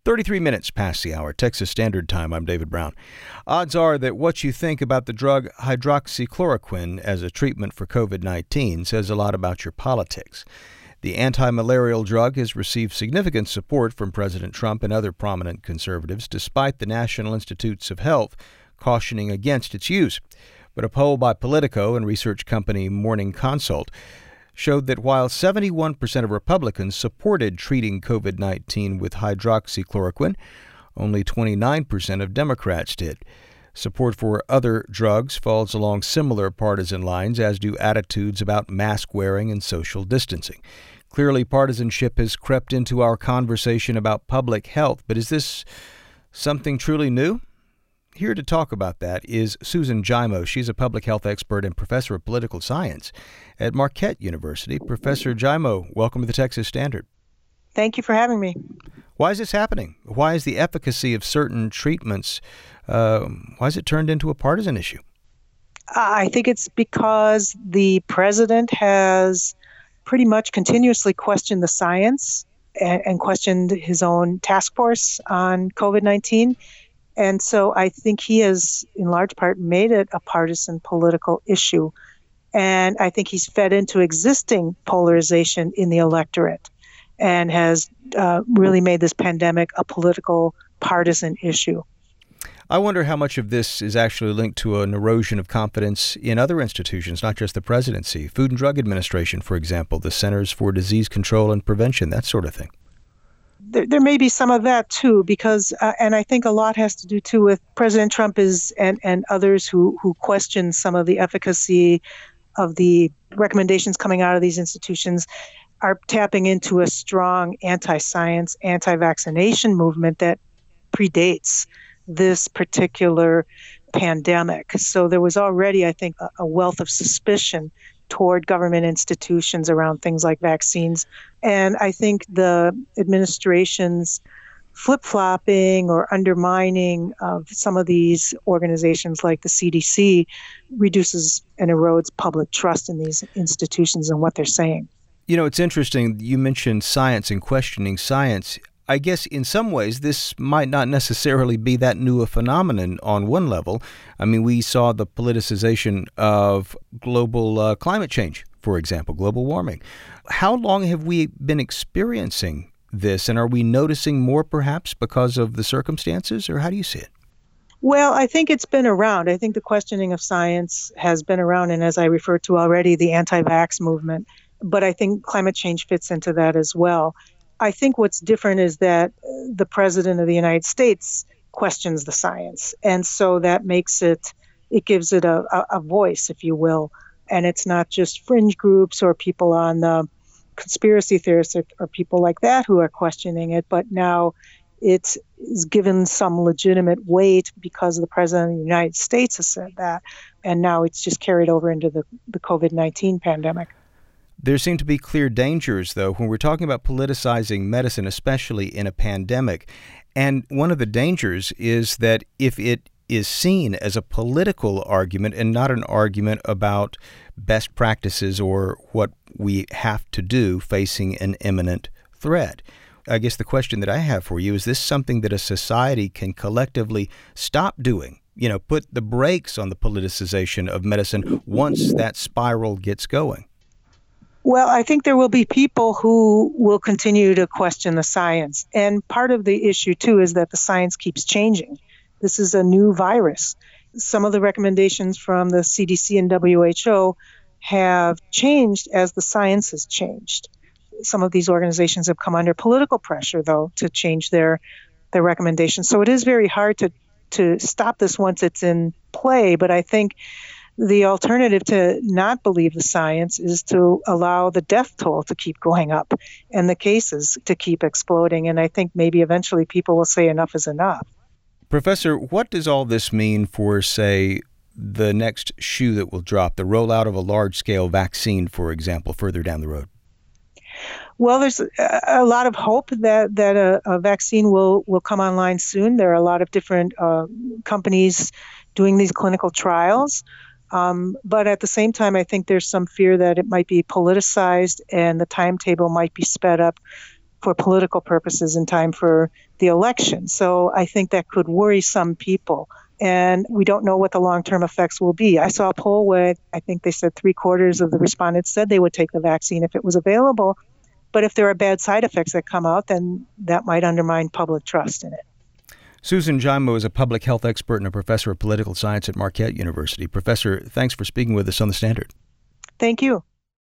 33 minutes past the hour, Texas Standard Time. I'm David Brown. Odds are that what you think about the drug hydroxychloroquine as a treatment for COVID-19 says a lot about your politics. The anti-malarial drug has received significant support from President Trump and other prominent conservatives, despite the National Institutes of Health cautioning against its use. But a poll by Politico and research company Morning Consult showed that while 71% of Republicans supported treating COVID-19 with hydroxychloroquine, only 29% of Democrats did. Support for other drugs falls along similar partisan lines, as do attitudes about mask wearing and social distancing. Clearly, partisanship has crept into our conversation about public health, but is this something truly new? Here to talk about that is Susan Gimo. She's a public health expert and professor of political science at Marquette University. Professor Gimo, welcome to the Texas Standard. Thank you for having me. Why is this happening? Why is the efficacy of certain treatments, why is it turned into a partisan issue? I think it's because the president has pretty much continuously questioned the science and questioned his own task force on COVID-19. And so I think he has, in large part, made it a partisan political issue. And I think he's fed into existing polarization in the electorate and has really made this pandemic a political partisan issue. I wonder how much of this is actually linked to an erosion of confidence in other institutions, not just the presidency. Food and Drug Administration, for example, the Centers for Disease Control and Prevention, that sort of thing. There may be some of that, too, because, and I think a lot has to do, too, with President Trump and others who question some of the efficacy of the recommendations coming out of these institutions are tapping into a strong anti-science, anti-vaccination movement that predates this particular pandemic. So there was already, I think, a wealth of suspicion toward government institutions around things like vaccines. And I think the administration's flip-flopping or undermining of some of these organizations like the CDC reduces and erodes public trust in these institutions and what they're saying. You know, it's interesting. You mentioned science and questioning science. I guess in some ways, this might not necessarily be that new a phenomenon on one level. I mean, we saw the politicization of global climate change, for example, global warming. How long have we been experiencing this, and are we noticing more perhaps because of the circumstances, or how do you see it? Well, I think it's been around. I think the questioning of science has been around, and as I referred to already, the anti-vax movement. But I think climate change fits into that as well. I think what's different is that the president of the United States questions the science. And so that makes it gives it a voice, if you will. And it's not just fringe groups or people on the conspiracy theorists or people like that who are questioning it, but now it is given some legitimate weight because the president of the United States has said that. And now it's just carried over into the COVID-19 pandemic. There seem to be clear dangers, though, when we're talking about politicizing medicine, especially in a pandemic. And one of the dangers is that if it is seen as a political argument and not an argument about best practices or what we have to do facing an imminent threat. I guess the question that I have for you, is this something that a society can collectively stop doing? You know, put the brakes on the politicization of medicine once that spiral gets going? Well, I think there will be people who will continue to question the science. And part of the issue, too, is that the science keeps changing. This is a new virus. Some of the recommendations from the CDC and WHO have changed as the science has changed. Some of these organizations have come under political pressure, though, to change their recommendations. So it is very hard to stop this once it's in play. But I think the alternative to not believe the science is to allow the death toll to keep going up and the cases to keep exploding. And I think maybe eventually people will say enough is enough. Professor, what does all this mean for, say, the next shoe that will drop, the rollout of a large-scale vaccine, for example, further down the road? Well, there's a lot of hope that a vaccine will come online soon. There are a lot of different companies doing these clinical trials. But at the same time, I think there's some fear that it might be politicized and the timetable might be sped up for political purposes in time for the election. So I think that could worry some people. And we don't know what the long-term effects will be. I saw a poll where I think they said 3/4 of the respondents said they would take the vaccine if it was available. But if there are bad side effects that come out, then that might undermine public trust in it. Susan Jimo is a public health expert and a professor of political science at Marquette University. Professor, thanks for speaking with us on The Standard. Thank you.